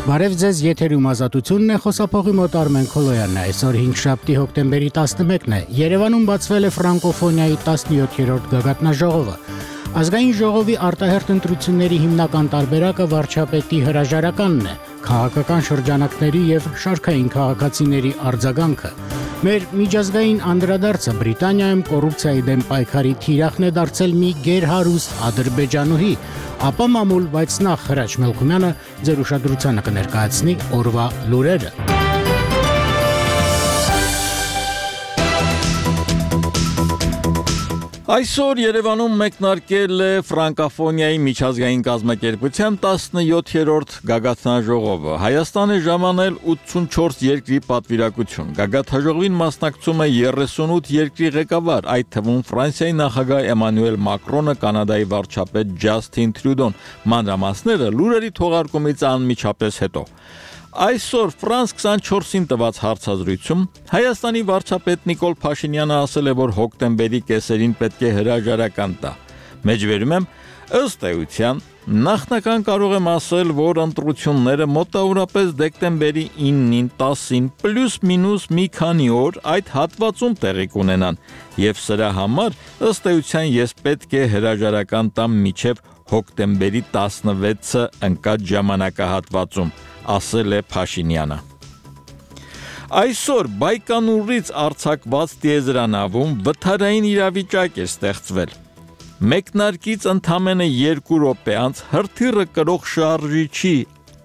Բարև ձեզ, եթերում ազատությունն է, խոսափողի մոտ Արմեն Քոլոյանն է, այսօր 5 հոկտեմբերի 11-ն է, Երևանում բացվել է ֆրանկոֆոնիայի 17-րդ գագաթնաժողովը։ Ազգային ժողովի արտահերթ ընտրությունների հիմնական տարբերակը վարչապետի հրաժարականն է, քաղաքական շրջանակների եւ շարքային քաղաքացիների արձագանքը։ Մեր միջազգային անդրադարձը Բրիտանիայում կոռուպցիայի դեմ պայքարի թիրախն է դարձել մի գերհարուստ ադրբեջանուհի, ապա մամուլ, բայց նախ Հրաչ Մելքումյանը ձեր ուշադրությանը կներկայացնի օրվա լուրերը։ Այսօր Երևանում մեկնարկել է ֆրանկոֆոնիայի միջազգային կազմակերպության 17-րդ գագաթնաժողովը։ Հայաստան է ժամանել 84 երկրի պատվիրակություն։ Գագաթնաժողովին մասնակցում է 38 երկրի ղեկավար, այդ թվում Ֆրանսիայի նախագահ Էմանուել Մակրոնը, Կանադայի վարչապետ Ջասթին Տրյուդոն։ Մանրամասները լուրերի թողարկումից անմիջապես հետո։ Այսօր Ֆրանս 24-ին տված հարցազրույցում Հայաստանի վարչապետ Նիկոլ Փաշինյանը ասել է, որ հոկտեմբերի կեսերին պետք է հրաժարական տա։ Մեջբերում եմ, ըստ էության, նախնական կարող եմ ասել, որ ընտրությունները մոտավորապես դեկտեմբերի 9-ին, 10-ին, պլյուս-մինուս մի քանի օր այդ հատվածում տեղի կունենան, եւ սրա համար, ըստ էության, ես պետք է հրաժարական տամ մինչև հոկտեմբերի 16-ը ընկած ժամանակահատվածում, ասել է Փաշինյանը։ Այսօր Բայկոնուրից արձակված տիեզերանավում վթարային իրավիճակ է ստեղծվել։ Մեկնարկից ընդամենը 2 րոպե անց հրթիռը կրող շարժիչի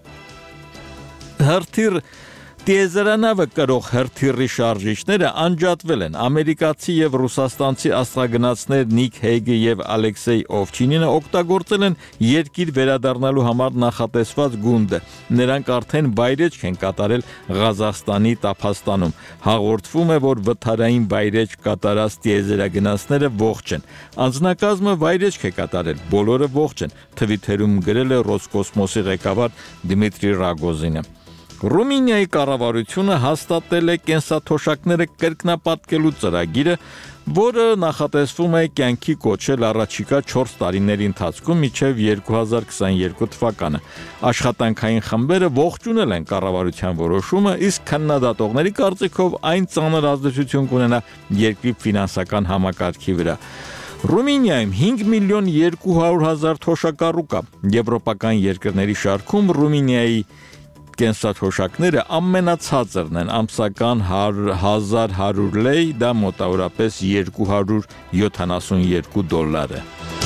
տիեզերանավը կրող հրթիռի շարժիչները անջատվել են։ Ամերիկացի եւ ռուսաստանցի աստղագնացներ Նիկ Հեյգը եւ Ալեքսեյ Օվչինինը օգտագործել են երկիր վերադառնալու համար նախատեսված գունդը։ Նրանք արդեն վայրեջք են կատարել Ղազախստանի Տափաստանում։ Հաղորդվում է, որ վթարային վայրեջք կատարած տիեզերագնացները ողջ են։ Անձնակազմը վայրեջք է կատարել, բոլորը ողջ են, թվիթերում գրել է Ռոսկոսմոսի ղեկավար Դմիտրի Ռագոզինը։ Ռումինիայի կառավարությունը հաստատել է կենսաթոշակները կրկնապատկելու ծրագիրը, որը նախատեսվում է կյանքի կոչել առաջիկա 4 տարիների ընթացքում մինչև 2022 թվականը։ Աշխատանքային խմբերը ողջունել են կառավարության որոշումը, իսկ քննադատողների կարծիքով այն ծանր ազդեցություն կունենա երկրի ֆինանսական համակարգի վրա։ Ռումինիայում 5 միլիոն 200 հազար թոշակառու կա։ Եվրոպական երկրների շարքում Ռումինիայի կենսաթոշակները ամենացածրն են, ամսական 1100 լեյ, դա մոտավորապես $272 է։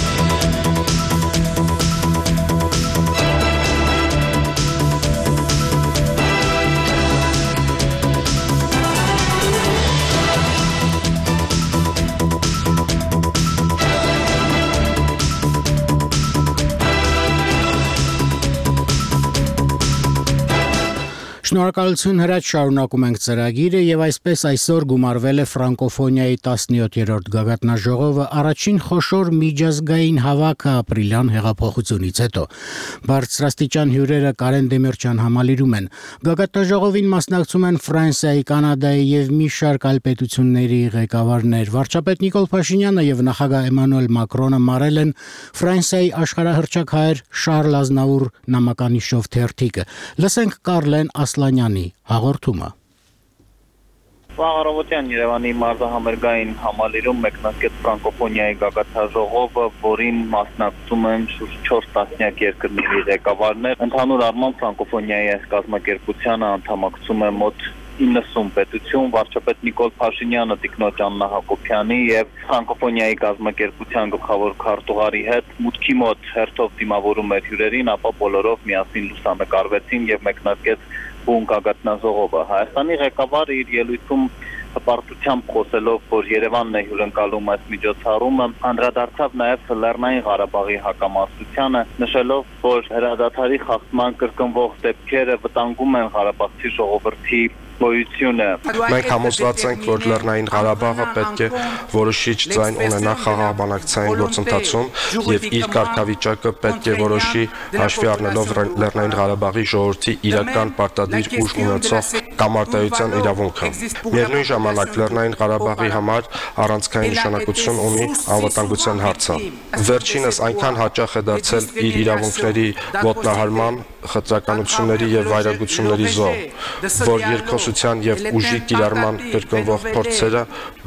Շնորհակալություն Հրաչ, շարունակում ենք ծրագիրը եւ այսպես այսօր գումարվել է ֆրանկոֆոնիայի 17-րդ գագաթնաժողովը, առաջին խոշոր միջազգային հավաքը ապրիլյան հեղափոխությունից հետո։ Բարձրաստիճան հյուրերը Կարեն Դեմիրճյան համալիրում են։ Գագաթնաժողովին մասնակցում են Ֆրանսիայի, Կանադայի եւ մի շարք այլ պետությունների ղեկավարներ։ Վարչապետ Նիկոլ Փաշինյանը եւ նախագահ Էմանուել Մակրոնը մարել են Ֆրանսիայի աշխարհահռչակ Շարլ Ազնավուր նամականիշով թերթիկը։ Լսենք Կարլեն Ասլանյանի հաղորդումը։ Առավոտյան Երևանի մարզահամերգային համալիրում մեկնարկեց ֆրանկոֆոնիայի գագաթնաժողովը, որին մասնակցում են շուրջ 4 տասնյակ երկրների ղեկավարներ։ Ընդհանուր առմամբ ֆրանկոֆոնիայի այս կազմակերպությանը անդամակցում է մոտ 90 պետություն, վարչապետ Նիկոլ Փաշինյանը, Տիկնոջ Աննա Հակոբյանի եւ ֆրանկոֆոնիայի կազմակերպության գլխավոր քարտուղարի հետ մուտքի մոտ հերթով դիմավորում էր հյուրերին, ապա բոլորով միասին լուսանկարվեցին եւ մեկնարկեց բուն գագաթնաժողովը։ Հայաստանի ղեկավարը իր ելույթում հպարտությամբ խոսելով, որ Երևանն է հյուրընկալում այս միջոցառումը, անդրադարձավ նաև Լեռնային Ղարաբաղի հակամարտությանը, նշելով, որ հրադադարի խախտման կրկնվող դեպքերը վտանգում են ղարաբաղցի ժողովրդի գոյությունը։ Մենք համոզված ենք, որ Լեռնային Ղարաբաղը պետք է որոշիչ ձայն ունենա խաղաղաբանակցային գործընթացում եւ իր կարգավիճակը պետք է որոշի հաշվի առնելով Լեռնային Ղարաբաղի ժողովրդի իրական պարտադիր ուժ ունեցող կամարտայության իրավունքը։ Միևնույն ժամանակ Լեռնային Ղարաբաղի համար առանցքային նշանակություն ունի անվտանգության հարցը։ Վերջինս այնքան հաճախ է դարձել իր իրավունքների ոտնահարման, խտրականությունների եւ վայրագությունների զոհ, որ երկխոսության եւ ուժի կիրառման կրկնվող փորձերը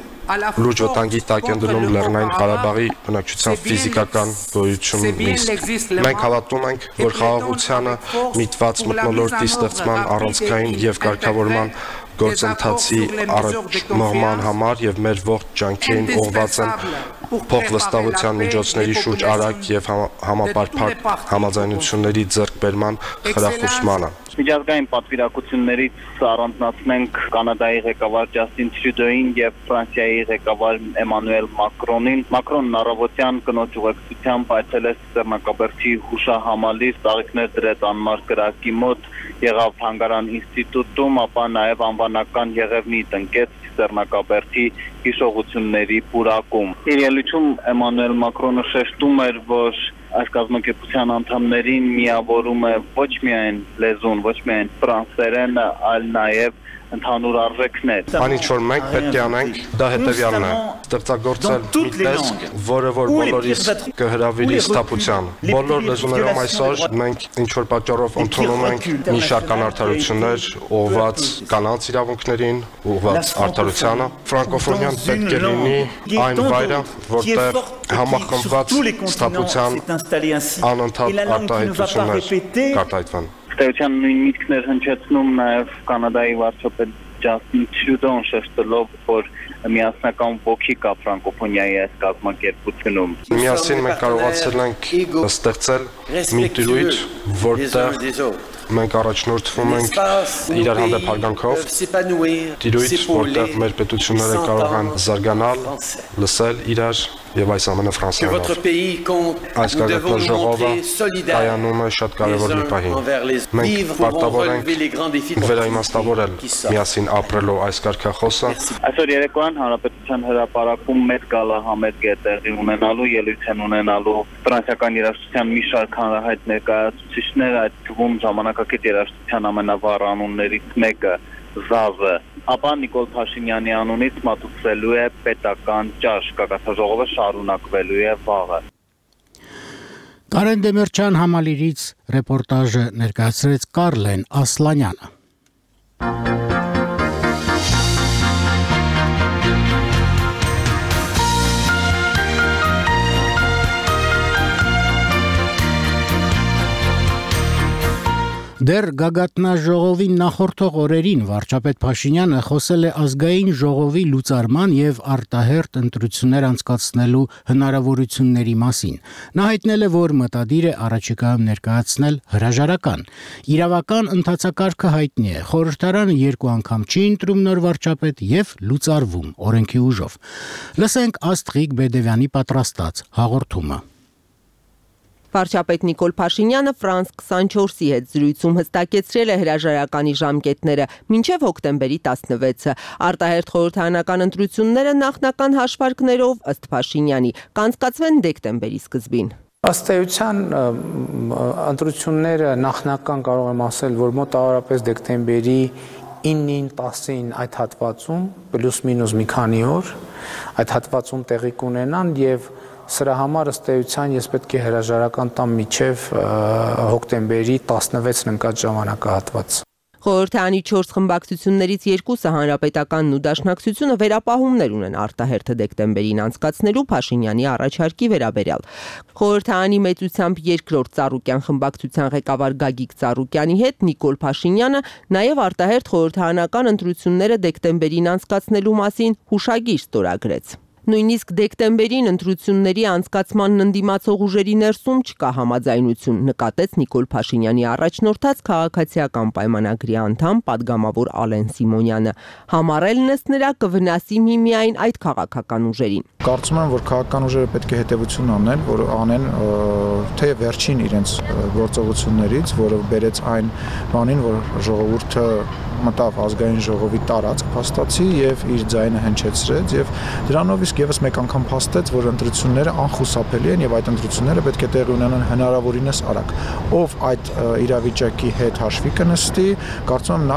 լուրջ վտանգի տակ են դնում Լեռնային Ղարաբաղի բնակչության ֆիզիկական գոյությունն իսկ։ Մենք հավատում ենք, որ խաղաղությանը միտված մթնոլորտի ստեղծման առանցքային եւ կարգավորման գործընթացի առաջմղման համար եւ մեր ողջ ջանքերին ուղղված են փոխվստահության միջոցների շուրջ արագ եւ համապարփակ համաձայնությունների ձեռքբերման խրախուսմանը։ Միջազգային պատվիրակություններից առանձնացնենք Կանադայի ղեկավար Ջաստին Տրյուդոին եւ Ֆրանսիայի ղեկավար Էմանուել Մակրոնին։ Մակրոնն առավոտյան կնոջ ուղեկցությամբ այցելեց Ստեփանակերտի հուշահամալիր, ծաղիկներ դրեց անմար կրակի մոտ, եղավ Հանգարան ինստիտուտում, ապա նաեւ անվանական եղևնի տնկեց Ստեփանակերտի հիշողությունների պուրակում։ Իր ելույթում Էմանուել Մակրոնը շեշտում էր, որ այս կազմակերպության անդամներին միավորում է ոչ միայն լեզուն, ոչ միայն ֆրանսերենը, այլ նաև ընդհանուր արժեքներ։ Բան ինչ որ մենք պետք է անենք, դա հետևյալն է. ստեղծագործել մի տեսք, որը որ բոլորիս կհրավիրի սթափության։ Բոլոր լեզուներում այսօր մենք ինչ որ պատճառով ընդունում ենք մի շարք անարդարություններ, ուղղված կանանց իրավունքներին, ուղղված արդարությանը։ Ֆրանկոֆոնիան պետք է լինի այն վայրը, որտեղ համախմբված սթափության անընդհատ արտահայտություններ կարտահայտվեն։ Ստեյության նույն միտքներ հնչեցնում նաև Կանադայի վարչապետ Ջաստին Տրյուդոն շեշտելով, որ միասնական ոգի կա ֆրանկոֆոնիայի այս կազմակերպությունում։ Միասին մենք կարողացել ենք ստեղծել մի տիրույթ, որտեղ մենք առաջնորդվում ենք իրար հանդեպ հարգանքով, տիրույթ, որտեղ մեր պետությունները կարող են զարգանալ, լսել իրար եւ այս ամենը ֆրանսիանով։ Այս գաղտնաժողովը կայանում է շատ կարևոր մի պահի։ Մենք պարտավոր ենք վերաիմաստավորել միասին ապրելու այս կարգախոսը։ Այսօր երեկոյան Հանրապետության հրապարակում մեծ գալահամերգ է տեղի ունենալու, ելույթ են ունենալու ֆրանսիական երաժշտության մի շարք հանրահայտ ներկայացուցիչներ, այդ թվում ժամանակակից երաժշտության ամենավառ անուններից մեկը Զազը, ապա Նիկոլ Փաշինյանի անունից մատուցվելու է պետական ճաշ, գագաթնաժողովը շարունակվելու է վաղը։ Կարեն Դեմիրճյան համալիրից ռեպորտաժը ներկայացրեց Կարլեն Ասլանյանը։ Դեռ գագաթնաժողովին նախորդող օրերին վարչապետ Փաշինյանը խոսել է ազգային ժողովի լուծարման եւ արտահերթ ընտրություններ անցկացնելու հնարավորությունների մասին։ Նա հայտնել է, որ մտադիր է առաջիկայում ներկայացնել հրաժարական։ Իրավական ընթացակարգը հայտնի է։ Խորհրդարանը 2 անգամ չի ընտրում նոր վարչապետ եւ լուծարվում օրենքի ուժով։ Լսենք Աստղիկ Բեդևյանի պատրաստած հաղորդումը։ Վարչապետ Նիկոլ Փաշինյանը Ֆրանս 24-ի հետ զրույցում հստակեցրել է հրաժարականի ժամկետները մինչև հոկտեմբերի 16-ը։ Արտահերթ խորհրդարանական ընտրությունները նախնական հաշվարկներով ըստ Փաշինյանի կանցկացվեն դեկտեմբերի սկզբին։ Ըստ էության ընտրությունները նախնական կարող եմ ասել, որ մոտավորապես դեկտեմբերի 9-ին 10-ին այդ հատվածում պլյուս-մինուս մի քանի օր այդ հատվածում տեղի կունենան եւ Սրա համար ըստ էության ես պետք է հրաժարական տամ մինչև հոկտեմբերի 16-ն ընկած ժամանակահատված։ Խորհրդարանի 4 խմբակցություններից 2-ը հանրապետականն ու դաշնակցությունը վերապահումներ ունեն արտահերթը դեկտեմբերին անցկացնելու Փաշինյանի առաջարկի վերաբերյալ։ Խորհրդարանի մեծությամբ երկրորդ Ծառուկյան խմբակցության ղեկավար Գագիկ Ծառուկյանի հետ Նիկոլ Փաշինյանը նաև արտահերթ խորհրդարանական ընտրությունները դեկտեմբերին անցկացնելու մասին հուշագիր ստորագրեց։ Նույնիսկ դեկտեմբերին ընտրությունների անցկացմանն ընդդիմացող ուժերի ներսում չկա համաձայնություն, նկատեց Նիկոլ Փաշինյանի առաջնորդած քաղաքացիական պայմանագրի անդամ падգամավոր Ալեն Սիմոնյանը։ Համառելն ըստ նրա կվնասի միմիայն այդ քաղաքական ուժերին։ Կարծում եմ, որ քաղաքական ուժերը պետք է հետևություն անեն, թե վերջին իրենց գործողություններից, որը բերեց այն բանին, որ ժողովուրդը մտավ ազգային ժողովի տարածք փաստացի եւ իր ձայնը հնչեցրեց եւ դրանով իսկ եւս մեկ անգամ փաստեց, որ ընտրությունները անխուսափելի են եւ այդ ընտրությունները պետք է տեղի ունենան հնարավորինս արագ։ Ով այդ իրավիճակի հետ հաշվի կնստի, կարծում եմ նա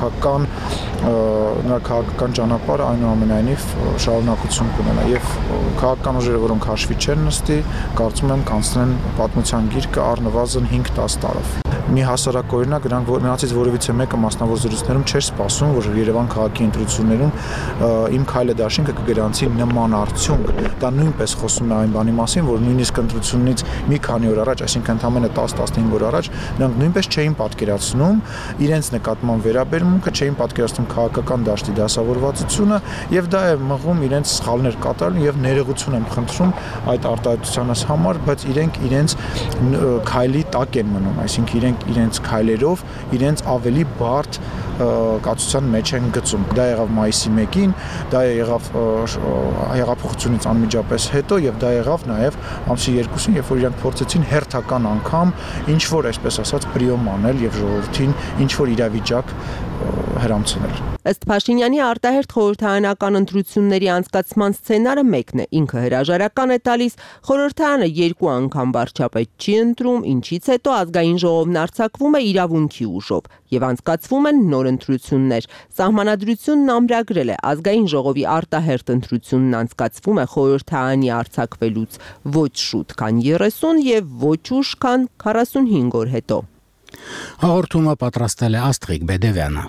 քաղաքական ճանապարհը այնուամենայնիվ շարունակություն կունենա եւ քաղաքական ուժերը, որոնք հաշվի չեն նստի, կարծում եմ կանցնեն պատմության գիրկը առնվազն 5-10 տարով։ Մի հասարակ օրինակ նրանցից որևիցե մեկը մասնավոր զրույցներում չէր սպասում, որ Երևան քաղաքի ընտրություններում իմ քայլը դաշինքը կգրանցի նման արդյունք։ Դա նույնպես խոսում է այն բանի մասին, որ նույնիսկ ընտրությունից մի քանի օր առաջ, այսինքն ընդամենը 10-15 օր առաջ, նրանք նույնպես չէին պատկերացնում իրենց նկատմամբ վերաբերմունքը, չէին պատկերացնում քաղաքական դաշտի դասավորվածությունը եւ դա է մղում իրենց սխալներ կատարել եւ ներողություն եմ խնդրում այդ արտահայտությանս համար, բայց իրենք իրենց քայլի տակ են մնում, այսինքն իրենց քայլերով իրենց ավելի բարդ կացության մեջ են գցում։ Դա եղավ մայիսի 1-ին, դա եղավ հեղափոխությունից անմիջապես հետո եւ դա եղավ նաեւ ամսի 2-ին, երբ որ իրանք փորձեցին հերթական անգամ ինչ որ այսպես ասած պրիոմ անել եւ ժողովրդին ինչ որ իրավիճակ հրամցնել։ Ըստ Փաշինյանի արտահերթ խորհրդարանական ընտրությունների անցկացման սցենարը մեկն է, ինքը հրաժարական է տալիս, խորհրդարանը 2 անգամ վարչապետ չի ընտրում, ինչից հետո ազգային ժողովն արձակվում է իրավունքի ուժով եւ անցկացվում են նոր ընտրություններ։ Սահմանադրությունն ամրագրել է ազգային ժողովի արտահերթ ընտրությունն անցկացվում է խորհրդարանի արձակվելուց ոչ շուտ, քան 30 եւ ոչ ուշ, քան 45 օր հետո։ Հաղորդումը պատրաստել է Աստղիկ Բեդևյանը։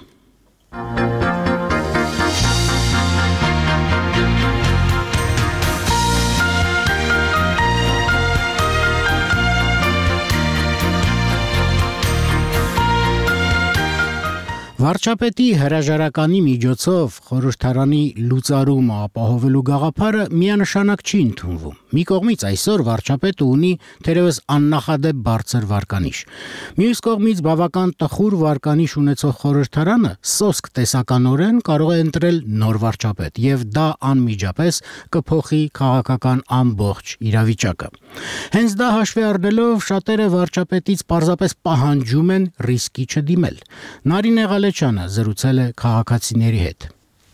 Վարչապետի հրաժարականի միջոցով խորհրդարանի լուծարումը ապահովելու գաղափարը միանշանակ չի ընդունվում։ Մի կողմից այսօր վարչապետը ունի թերևս աննախադեպ բարձր վարկանիշ։ Մյուս կողմից բավական տխուր վարկանիշ ունեցող խորհրդարանը սոսկ տեսականորեն կարող է ընտրել նոր վարչապետ եւ դա անմիջապես կփոխի քաղաքական ամբողջ իրավիճակը։ Հենց դա հաշվի առնելով շատերը վարչապետից պարզապես պահանջում են ռիսկի չդիմել։ Նարինե Ղալեչյանը զրուցել է քաղաքացիների հետ։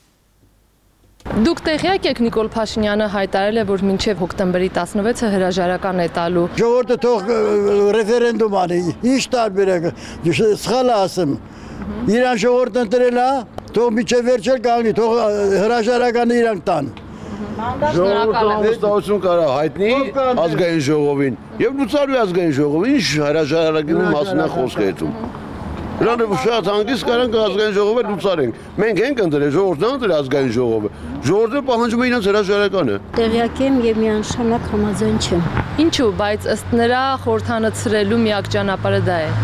Դուք տեղյակ եք Նիկոլ Փաշինյանը հայտարարել է, որ մինչև հոկտեմբերի 16-ը հրաժարական է տալու։ Ժողովուրդը թող ռեֆերենդում անի, ինչ տարբերակ, սխալ ասեմ։ Իրան ժողովուրդը ընտրել է, թող մինչև վերջը կանգնի, թող հրաժարականը իրանք տան։ Ժողովուրդը վստահություն կարա հայտնի ազգային ժողովին եւ լուծարվի ազգային ժողովին, ինչ հրաժարականի մասն է խոսքը հետում։ Նրանք շատ հանգիստ կարան ազգային ժողովը լուծարենք։ Մենք ենք ընտրել, ժողովուրդն ընտրել ազգային ժողովը։ Ժողովուրդը պահանջում է իրենց հրաժարականը։ Տեղյակ եմ եւ միանշանակ համաձայն չեմ։ Ինչու, բայց ըստ նրա խորհրդանը ցրելու միակ ճանապարհը դա է։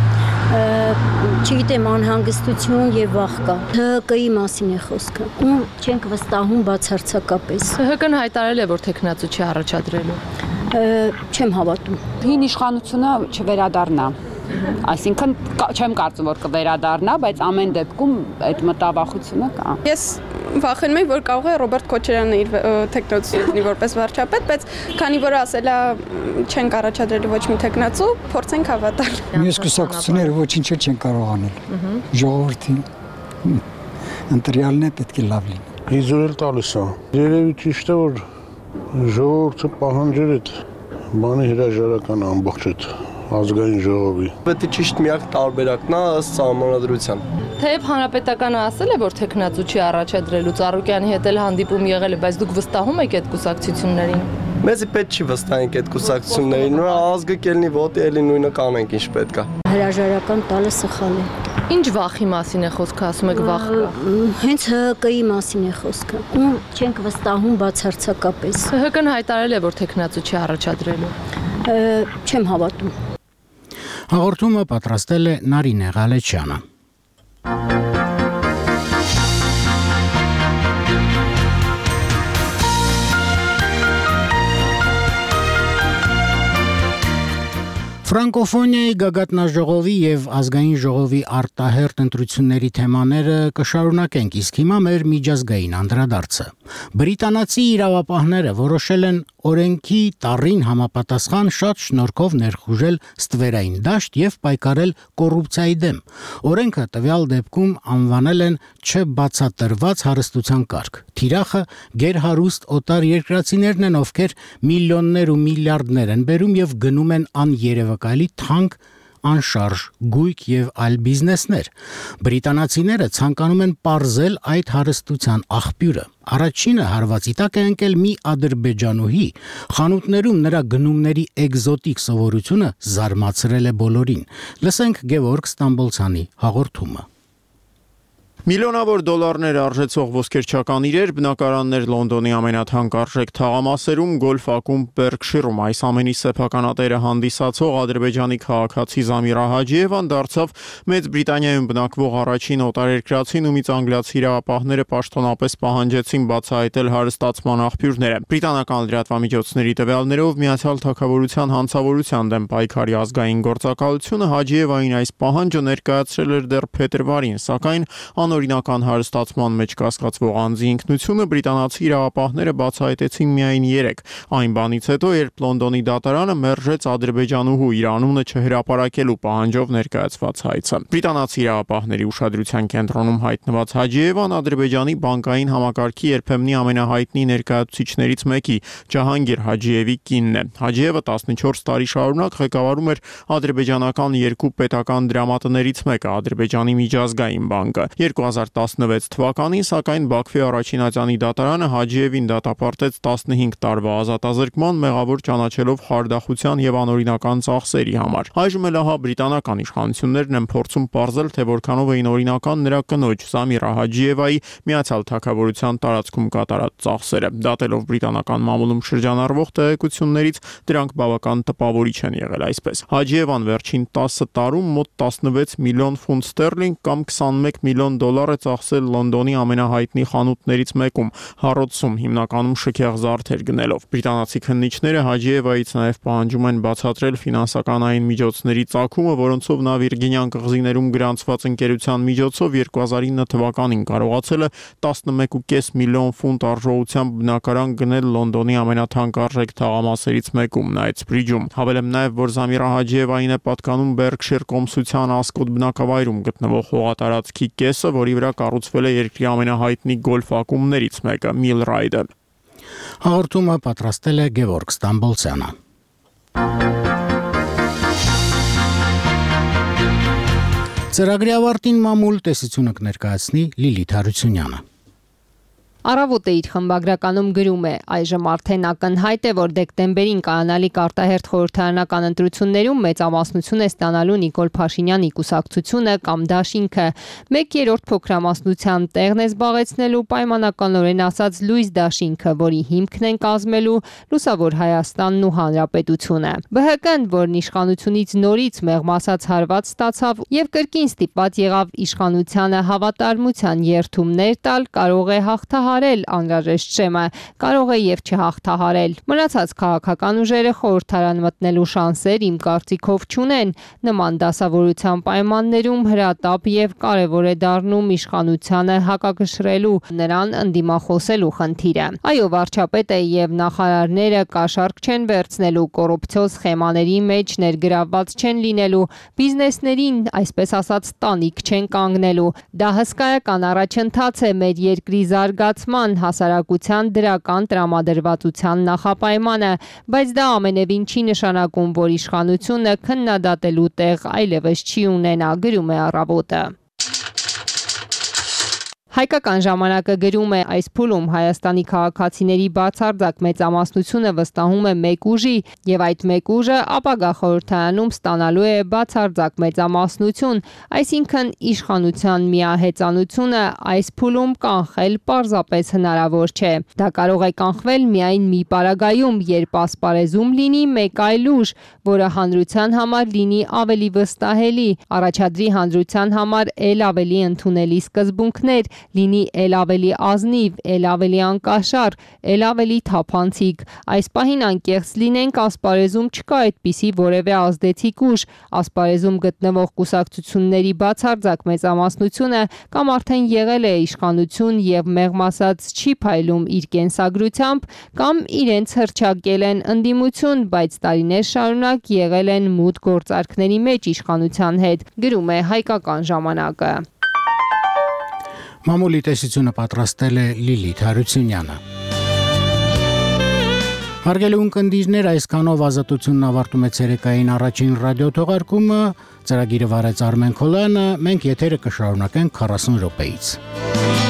Չգիտեմ, անհանգստություն եւ վախ կա։ ՀՀԿ-ի մասին է խոսքը։ Ու չենք վստահում բացարձակապես։ ՀՀԿ-ն հայտարարել է, որ տեխնացու չի առաջադրելու։ Չեմ հավատում։ Հին իշխանությունը չվերադառնա։ Այսինքն չեմ կարծում, որ կվերադառնա, բայց ամեն դեպքում այդ մտավախությունը կա։ Ես վախենում եմ, որ կարող է Ռոբերտ Քոչարյանը իր տեխնացու լինի որպես վարչապետ, բայց քանի որ ասել է չենք առաջադրելու ոչ մի տեխնացու, փորձենք հավատալ։ Մյուս կուսակցությունները ոչինչ չեն կարող անել։ Ժողովրդին ընտրյալն է պետք է լավ լինի։ Իզուրել տալիս է։ Երևի ճիշտ է, որ ժողովուրդը պահանջել է բանի հրաժարական ամբողջ այդ ազգային ժողովի։ Պետք է ճիշտ միակ տարբերակն է ըստ սահմանադրության։ Թեև հանրապետականը ասել է, որ տեխնացու չի առաջադրելու, Ծառուկյանի հետ էլ հանդիպում եղել է, բայց դուք վստահում եք այդ կուսակցություններին։ Մեզի պետք չի վստահենք այդ կուսակցություններին, նրա ազգը կելնի ոտի էլի նույնը կանենք ինչ պետք է։ Հրաժարական տալը սխալ է։ Ինչ վախի մասին է խոսքը, ասում եք վախ կա։ Հենց ՀՀԿ-ի մասին է խոսքը։ Ու չենք վստահում բացարձակապես։ ՀՀԿ-ն հայտարարել է, որ տեխնացու չի առաջադրելու։ Չեմ հավատում։ Հաղորդումը պատրաստել է Նարինե Ղալեչյանը։ Ֆրանկոֆոնիայի գագաթնաժողովի եւ ազգային ժողովի արտահերտ ընտրությունների թեմաները կշարունակենք, իսկ հիմա մեր միջազգային անդրադարձը։ Բրիտանացի իրավապահները որոշել են օրենքի տառին համապատասխան շատ շնորհքով ներխուժել ստվերային դաշտ եւ պայքարել կոռուպցիայի դեմ։ Օրենքը տվյալ դեպքում անվանել են չբացատրված հարստության կարգ։ Թիրախը գերհարուստ օտար երկրացիներն են, ովքեր միլիոններ ու միլիարդներ են բերում եւ գնում են աներևակայելի թանկ անշարժ գույք եւ այլ բիզնեսներ։ Բրիտանացիները ցանկանում են պարզել այդ հարստության աղբյուրը։ Առաջինը հարվածի տակ է ընկել մի ադրբեջանուհի։ Խանութներում նրա գնումների էկզոտիկ սովորությունը զարմացրել է բոլորին։ Լսենք Գևորգ Ստամբոլցյանի հաղորդումը։ Միլիոնավոր դոլարներ արժեցող ոսկերչական իրեր, բնակարաններ Լոնդոնի ամենաթանկարժեք թաղամասերում, գոլֆ ակումբ Բերքշիրում այս ամենի սեփականատերը հանդիսացող ադրբեջանի քաղաքացի Զամիրա Հաջիևան դարձավ Մեծ Բրիտանիայում բնակվող առաջին օտարերկրացին, ումից անգլիացի իրավապահները պաշտոնապես պահանջեցին բացահայտել հարստացման աղբյուրները։ Բրիտանական լրատվամիջոցների տվյալներով Միացյալ Թագավորության հանցավորության դեմ պայքարի ազգային գործակալությունը Հաջիևային այս պահանջը ներկայացրել էր դեռ փետրվարին, սակայն օրինական հարստացման մեջ կասկածվող անձի ինքնությունը բրիտանացի իրավապահները բացահայտեցին միայն 3, այն բանից հետո, երբ Լոնդոնի դատարանը մերժեց ադրբեջանուհու իր անունը չհրապարակելու պահանջով ներկայացված հայցը։ Բրիտանացի իրավապահների ուշադրության կենտրոնում հայտնված Հաջիևան Ադրբեջանի բանկային համակարգի երբեմնի ամենահայտնի ներկայացուցիչներից մեկի Ջահանգիր Հաջիևի կինն է։ Հաջիևը 14 տարի շարունակ ղեկավարում էր ադրբեջանական երկու պետական դրամատներից մեկը, Ադրբեջանի միջազգային բանկը։ 2016 թվականին, սակայն Բաքվի առաջին ատյանի դատարանը Հաջիևին դատապարտեց 15 տարվա ազատազրկման, մեղավոր ճանաչելով խարդախության եւ անօրինական ծախսերի համար։ Այժմ էլ ահա բրիտանական իշխանություններն են փորձում պարզել, թե որքանով էին օրինական նրա կնոջ Զամիրա Հաջիևայի Միացյալ Թագավորության տարածքում կատարած ծախսերը։ Դատելով բրիտանական մամուլում շրջանառվող տեղեկություններից, դրանք բավական տպավորիչ են եղել այսպես։ Հաջիևան վերջին 10 տարում մոտ 16 միլիոն ֆունտ ստերլինգ կամ 21 միլիոն դոլար է ծախսել Լոնդոնի ամենահայտնի խանութներից մեկում, Հարրոդսում, հիմնականում շքեղ զարդեր գնելով։ Բրիտանացի քննիչները Հաջիևայից նաև պահանջում են բացատրել ֆինանսականային միջոցների ծագումը, որոնցով նա Վիրգինյան կղզիներում գրանցված ընկերության միջոցով 2009 թվականին կարողացել է 11.5 միլիոն ֆունտ արժողությամբ բնակարան գնել Լոնդոնի ամենաթանկարժեք թաղամասերից մեկում, Նայթսբրիջում։ Հավելեմ նաև, որ Զամիրա Հաջիևային է պատկանում Բերքշիր կոմսության Ասկոտ բնակավայրում գտնվող հողատարածքի կեսը, որի վրա կառուցվել է երկրի ամենահայտնի գոլֆ ակումբներից մեկը՝ Միլրայդը։ Հաղորդումը պատրաստել է Գևորգ Ստամբոլցյանը։ Ծրագրի ավարտին մամուլ տեսությունը կներկայացնի Լիլիթ Հարությունյանը։ Առավոտը իր խմբագրականում գրում է. այժմ արդեն ակնհայտ է, որ դեկտեմբերին կայանալիք արտահերթ խորհրդարանական ընտրություններում մեծամասնություն է ստանալու Նիկոլ Փաշինյանի կուսակցությունը կամ Դաշինքը։ 1/3 փոքրամասնության տեղն է զբաղեցնելու պայմանականորեն ասած Լույս Դաշինքը, որի հիմքն են կազմելու Լուսավոր Հայաստանն ու Հանրապետությունը։ ԲՀԿ-ն, որն իշխանությունից նորից մեղմ ասած հարված ստացավ եւ կրկին ստիպված եղավ իշխանությանը հավատարմության երթումներ տալ, կարող է հաղթահարել անհրաժեշտ շեմը, կարող է եւ չհաղթահարել։ Մնացած քաղաքական ուժերը խորհրդարան մտնելու շանսեր իմ կարծիքով չունեն։ Նման դասավորության պայմաններում հրատապ եւ կարեւոր է դառնում իշխանությանը հակակշռելու, նրան ընդդիմախոսելու խնդիրը։ Այո, վարչապետը եւ նախարարները կաշառք չեն վերցնելու, կոռուպցիոզ սխեմաների մեջ ներգրավված չեն լինելու, բիզնեսներին, այսպես ասած, տանիք չեն կանգնելու։ Դա հսկայական առաջընթաց է մեր երկրի զարգացման, հասարակության դրական տրամադրվածության նախապայմանը, բայց դա ամենևին չի նշանակում, որ իշխանությունը քննադատելու տեղ այլևս չի ունենա, գրում է Առավոտը։ Հայկական ժամանակը գրում է, այս փուլում Հայաստանի քաղաքացիների բացարձակ մեծամասնությունը վստահում է մեկ ուժի եւ այդ մեկ ուժը ապագա խորհրդարանում ստանալու է բացարձակ մեծամասնություն, այսինքն իշխանության միահեծանությունը այս փուլում կանխել պարզապես հնարավոր չէ։ Դա կարող է կանխվել միայն մի պարագայում, երբ ասպարեզում լինի մեկ այլ ուժ, որը հանրության համար լինի ավելի վստահելի, առաջադրի հանրության համար ել ավելի ընդունելի սկզբունքներ, լինի ել ավելի ազնիվ, ել ավելի անկաշառ, ել ավելի թափանցիկ։ Այս պահին անկեղծ լինենք, ասպարեզում չկա այդպիսի որևէ ազդեցիկ ուժ, ասպարեզում գտնվող կուսակցությունների բացարձակ մեծամասնությունը կամ արդեն եղել է իշխանություն եւ մեղմ ասած չի փայլում իր կենսագրությամբ, կամ իրենց հռչակել են ընդդիմություն, բայց տարիներ շարունակ եղել են մութ գործարքների մեջ իշխանության հետ, գրում է Հայկական ժամանակը։ Մամուլի տեսությունը պատրաստել է Լիլիթ Հարությունյանը։ Հարգելի ունկնդիրներ, այսքանով Ազատությունն ավարտում է ցերեկային առաջին ռադիոթողարկումը, ծրագիրը վարեց Արմեն Քոլյանը, մենք եթերը կշարունակենք 40 րոպեից։